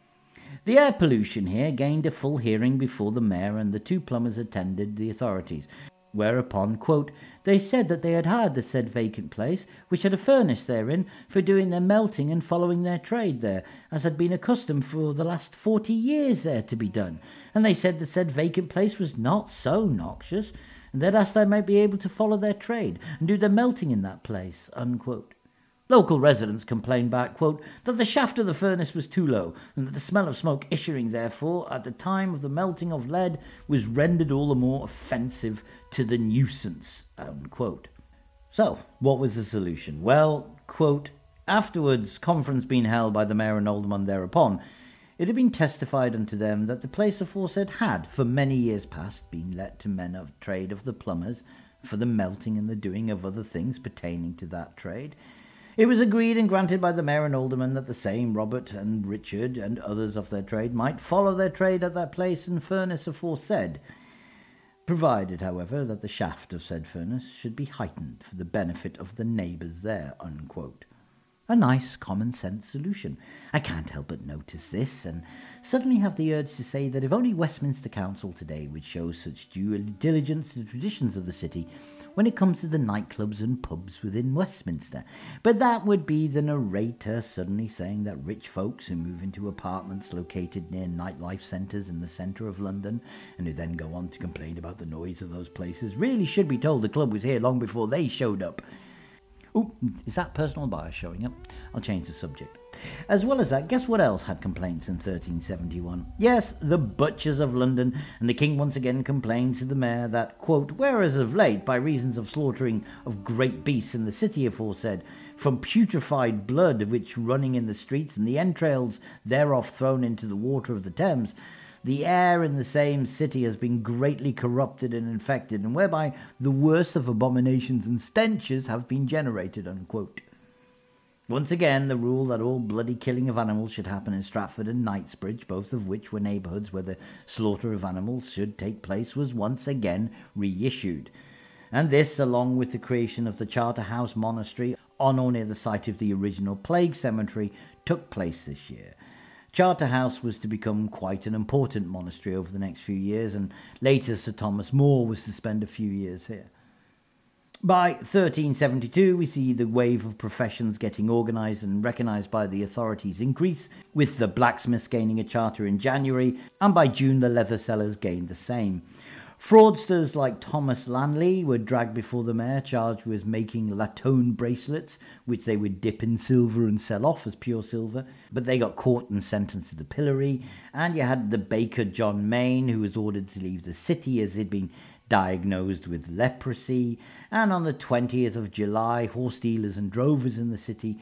The air pollution here gained a full hearing before the mayor and the 2 plumbers attended the authorities, whereupon, quote, they said that they had hired the said vacant place, which had a furnace therein, for doing their melting and following their trade there, as had been accustomed for the last 40 years there to be done. And they said the said vacant place was not so noxious, and that as they might be able to follow their trade and do their melting in that place, unquote. Local residents complained back, quote, that the shaft of the furnace was too low, and that the smell of smoke issuing therefore at the time of the melting of lead was rendered all the more offensive to the nuisance, unquote. So, what was the solution? Well, quote, afterwards, conference being held by the mayor and aldermen thereupon, it had been testified unto them that the place aforesaid had, for many years past, been let to men of trade of the plumbers, for the melting and the doing of other things pertaining to that trade. It was agreed and granted by the mayor and aldermen that the same Robert and Richard and others of their trade might follow their trade at that place and furnace aforesaid, provided, however, that the shaft of said furnace should be heightened for the benefit of the neighbours there, unquote. A nice common-sense solution. I can't help but notice this, and suddenly have the urge to say that if only Westminster Council today would show such due diligence to the traditions of the city when it comes to the nightclubs and pubs within Westminster. But that would be the narrator suddenly saying that rich folks who move into apartments located near nightlife centres in the centre of London, and who then go on to complain about the noise of those places, really should be told the club was here long before they showed up. Oh, is that personal bias showing up? I'll change the subject. As well as that, guess what else had complaints in 1371? Yes, the butchers of London, and the king once again complained to the mayor that, quote, whereas of late, by reasons of slaughtering of great beasts in the city aforesaid, from putrefied blood which running in the streets, and the entrails thereof thrown into the water of the Thames, The air in the same city has been greatly corrupted and infected, and whereby the worst of abominations and stenches have been generated, unquote. Once again, the rule that all bloody killing of animals should happen in Stratford and Knightsbridge, both of which were neighbourhoods where the slaughter of animals should take place, was once again reissued. And this, along with the creation of the Charterhouse Monastery on or near the site of the original Plague Cemetery, took place this year. Charterhouse was to become quite an important monastery over the next few years, and later Sir Thomas More was to spend a few years here. By 1372, we see the wave of professions getting organised and recognised by the authorities increase, with the blacksmiths gaining a charter in January, and by June the leather sellers gained the same. Fraudsters like Thomas Lanley were dragged before the mayor, charged with making latone bracelets, which they would dip in silver and sell off as pure silver, but they got caught and sentenced to the pillory. And you had the baker John Mayne, who was ordered to leave the city as he'd been diagnosed with leprosy. And on the 20th of July, horse dealers and drovers in the city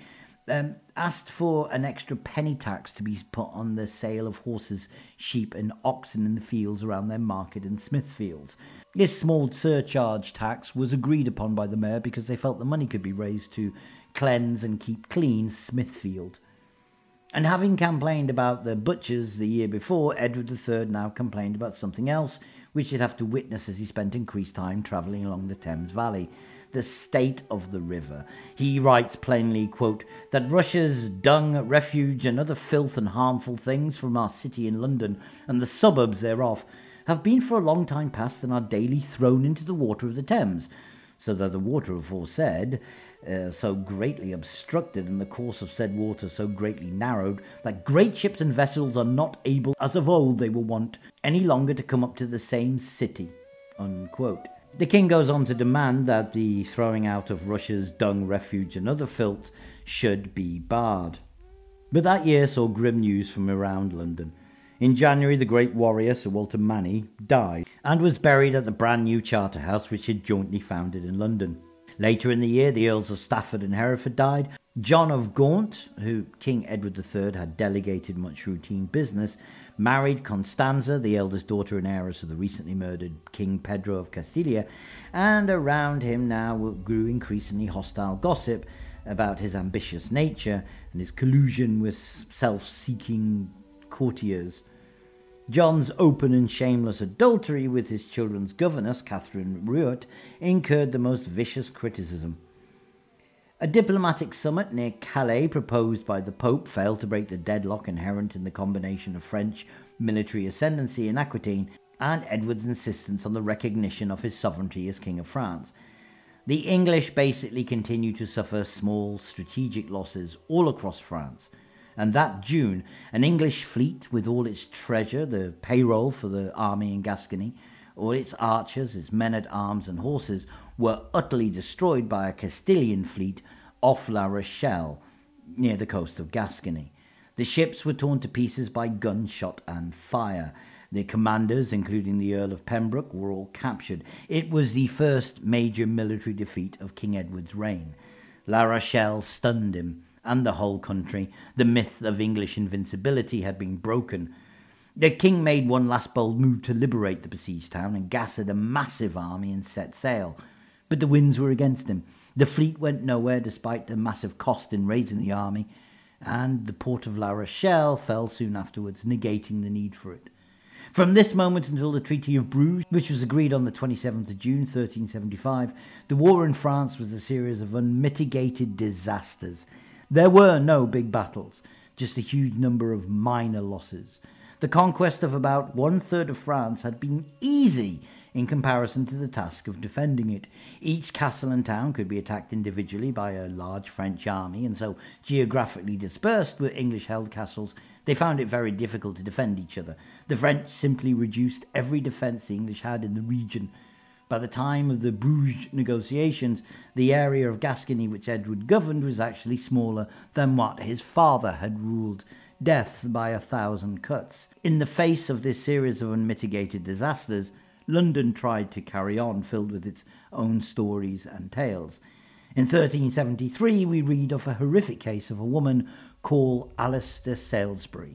asked for an extra penny tax to be put on the sale of horses, sheep and oxen in the fields around their market in Smithfield. This small surcharge tax was agreed upon by the mayor because they felt the money could be raised to cleanse and keep clean Smithfield. And having complained about the butchers the year before, Edward III now complained about something else, which he'd have to witness as he spent increased time travelling along the Thames Valley: the state of the river. He writes plainly, quote, that rushes, dung, refuge and other filth and harmful things from our city in London and the suburbs thereof have been for a long time past and are daily thrown into the water of the Thames, so that the water aforesaid, so greatly obstructed and the course of said water so greatly narrowed, that great ships and vessels are not able, as of old they were wont, any longer to come up to the same city, unquote. The king goes on to demand that the throwing out of rushes, dung, refuge and other filth should be barred. But that year saw grim news from around London. In January, the great warrior Sir Walter Manny died and was buried at the brand new Charterhouse which he had jointly founded in London. Later in the year, the Earls of Stafford and Hereford died. John of Gaunt, who King Edward III had delegated much routine business, married Constanza, the eldest daughter and heiress of the recently murdered King Pedro of Castilla, and around him now grew increasingly hostile gossip about his ambitious nature and his collusion with self-seeking courtiers. John's open and shameless adultery with his children's governess, Catherine Ruat, incurred the most vicious criticism. A diplomatic summit near Calais proposed by the Pope failed to break the deadlock inherent in the combination of French military ascendancy in Aquitaine and Edward's insistence on the recognition of his sovereignty as King of France. The English basically continued to suffer small strategic losses all across France, and that June, an English fleet with all its treasure, the payroll for the army in Gascony, all its archers, its men-at-arms and horses, were utterly destroyed by a Castilian fleet off La Rochelle, near the coast of Gascony. The ships were torn to pieces by gunshot and fire. The commanders, including the Earl of Pembroke, were all captured. It was the first major military defeat of King Edward's reign. La Rochelle stunned him and the whole country. The myth of English invincibility had been broken. The king made one last bold move to liberate the besieged town and gathered a massive army and set sail. But the winds were against him. The fleet went nowhere despite the massive cost in raising the army, and the port of La Rochelle fell soon afterwards, negating the need for it. From this moment until the Treaty of Bruges, which was agreed on the 27th of June 1375, the war in France was a series of unmitigated disasters. There were no big battles, just a huge number of minor losses. The conquest of about 1/3 of France had been easy in comparison to the task of defending it. Each castle and town could be attacked individually by a large French army, and so geographically dispersed with English-held castles, they found it very difficult to defend each other. The French simply reduced every defence the English had in the region. By the time of the Bruges negotiations, the area of Gascony which Edward governed was actually smaller than what his father had ruled. Death by 1,000 cuts. In the face of this series of unmitigated disasters, London tried to carry on, filled with its own stories and tales. In 1373, we read of a horrific case of a woman called Alice de Salisbury.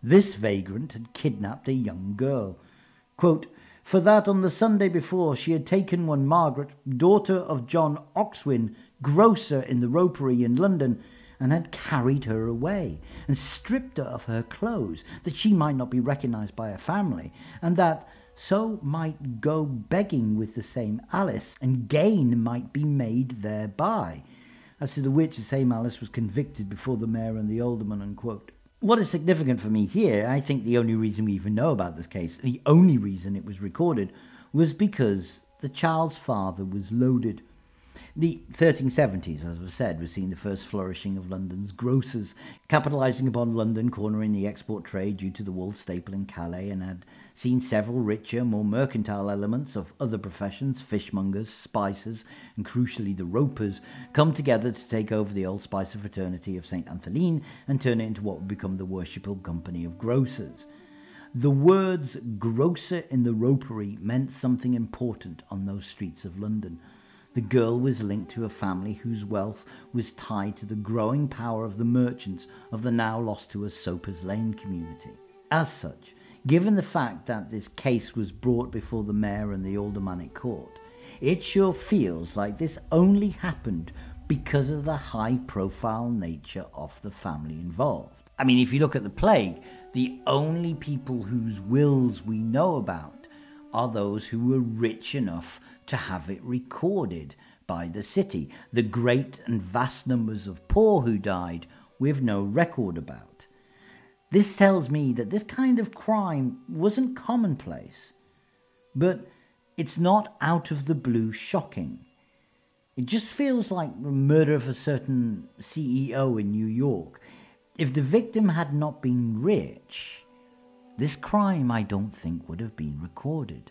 This vagrant had kidnapped a young girl. Quote, for that on the Sunday before she had taken one Margaret, daughter of John Oxwin, grocer in the Ropery in London, and had carried her away, and stripped her of her clothes, that she might not be recognised by her family, and that so might go begging with the same Alice, and gain might be made thereby. As to the which the same Alice was convicted before the mayor and the alderman, unquote. What is significant for me here, I think the only reason we even know about this case, the only reason it was recorded, was because the child's father was loaded. The 1370s, as was said, was seen the first flourishing of London's grocers, capitalising upon London cornering the export trade due to the wool staple in Calais, and had seen several richer, more mercantile elements of other professions, fishmongers, spicers, and crucially the ropers, come together to take over the old spicer fraternity of St. Antheline and turn it into what would become the worshipful company of grocers. The words grocer in the Ropery meant something important on those streets of London. The girl was linked to a family whose wealth was tied to the growing power of the merchants of the now lost to us Soapers Lane community. As such, given the fact that this case was brought before the mayor and the aldermanic court, it sure feels like this only happened because of the high-profile nature of the family involved. I mean, if you look at the plague, the only people whose wills we know about are those who were rich enough to have it recorded by the city. The great and vast numbers of poor who died we've no record about. This tells me that this kind of crime wasn't commonplace, but it's not out of the blue shocking. It just feels like the murder of a certain CEO in New York. If the victim had not been rich, this crime I don't think would have been recorded.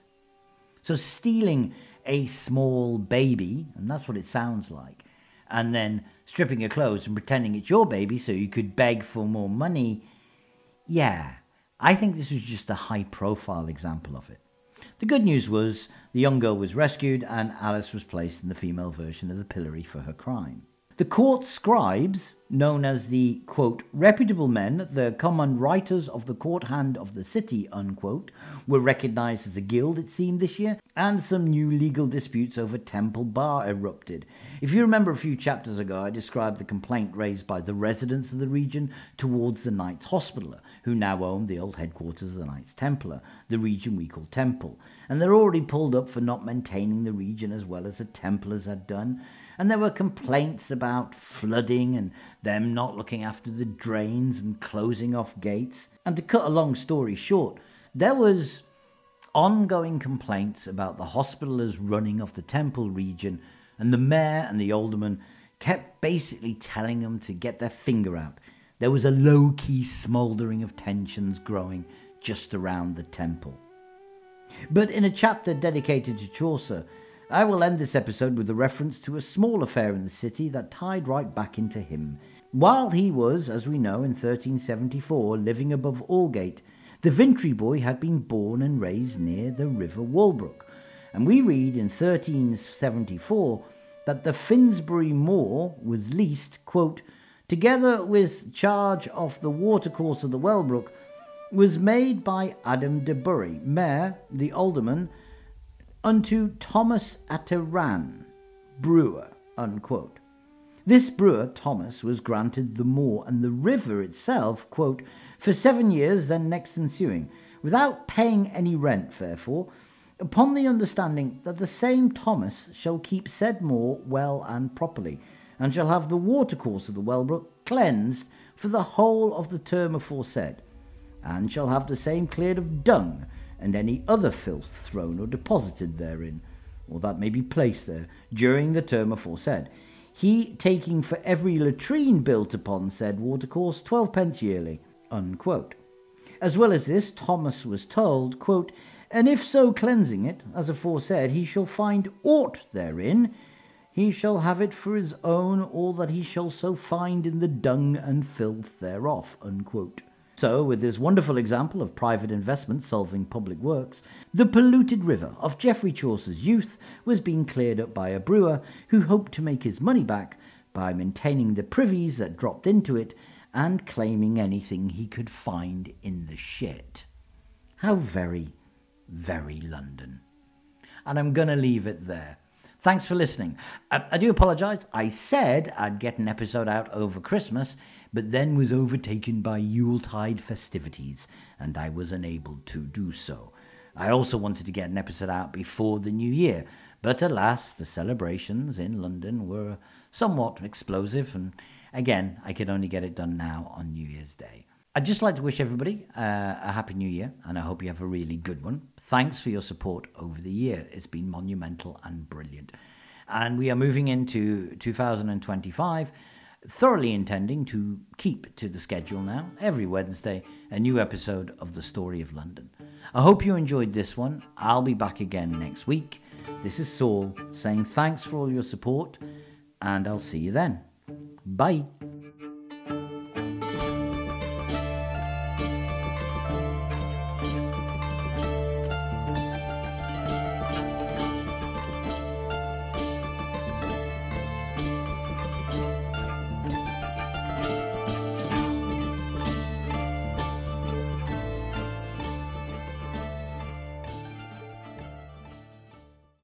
So stealing a small baby, and that's what it sounds like, and then stripping your clothes and pretending it's your baby so you could beg for more money, yeah, I think this was just a high-profile example of it. The good news was the young girl was rescued and Alice was placed in the female version of the pillory for her crime. The court scribes, known as the, quote, reputable men, the common writers of the court hand of the city, unquote, were recognised as a guild, it seemed, this year, and some new legal disputes over Temple Bar erupted. If you remember a few chapters ago, I described the complaint raised by the residents of the region towards the Knights Hospitaller, who now own the old headquarters of the Knights Templar, the region we call Temple, and they're already pulled up for not maintaining the region as well as the Templars had done. And there were complaints about flooding and them not looking after the drains and closing off gates. And to cut a long story short, there was ongoing complaints about the Hospitallers running of the Temple region, and the mayor and the alderman kept basically telling them to get their finger out. There was a low-key smouldering of tensions growing just around the Temple. But in a chapter dedicated to Chaucer, I will end this episode with a reference to a small affair in the city that tied right back into him. While he was, as we know, in 1374, living above Aldgate, the Vintry boy had been born and raised near the River Walbrook. And we read in 1374 that the Finsbury Moor was leased, quote, together with charge of the watercourse of the Welbrook, was made by Adam de Bury, mayor, the alderman, unto Thomas Atteran, brewer, unquote. This brewer, Thomas, was granted the moor and the river itself, quote, for 7 years then next ensuing, without paying any rent, therefore, upon the understanding that the same Thomas shall keep said moor well and properly, and shall have the watercourse of the Welbrook cleansed for the whole of the term aforesaid, and shall have the same cleared of dung, and any other filth thrown or deposited therein, or that may be placed there, during the term aforesaid, he taking for every latrine built upon said watercourse 12 pence yearly, unquote. As well as this, Thomas was told, quote, and if so cleansing it, as aforesaid, he shall find aught therein, he shall have it for his own, all that he shall so find in the dung and filth thereof, unquote. So, with this wonderful example of private investment solving public works, the polluted river of Geoffrey Chaucer's youth was being cleared up by a brewer who hoped to make his money back by maintaining the privies that dropped into it and claiming anything he could find in the shit. How very, very London. And I'm going to leave it there. Thanks for listening. I do apologise. I said I'd get an episode out over Christmas, but then was overtaken by Yuletide festivities, and I was unable to do so. I also wanted to get an episode out before the New Year, but alas, the celebrations in London were somewhat explosive, and again, I could only get it done now on New Year's Day. I'd just like to wish everybody a Happy New Year, and I hope you have a really good one. Thanks for your support over the year. It's been monumental and brilliant. And we are moving into 2025, thoroughly intending to keep to the schedule now. Every Wednesday, a new episode of The Story of London. I hope you enjoyed this one. I'll be back again next week. This is Saul saying thanks for all your support, and I'll see you then. Bye.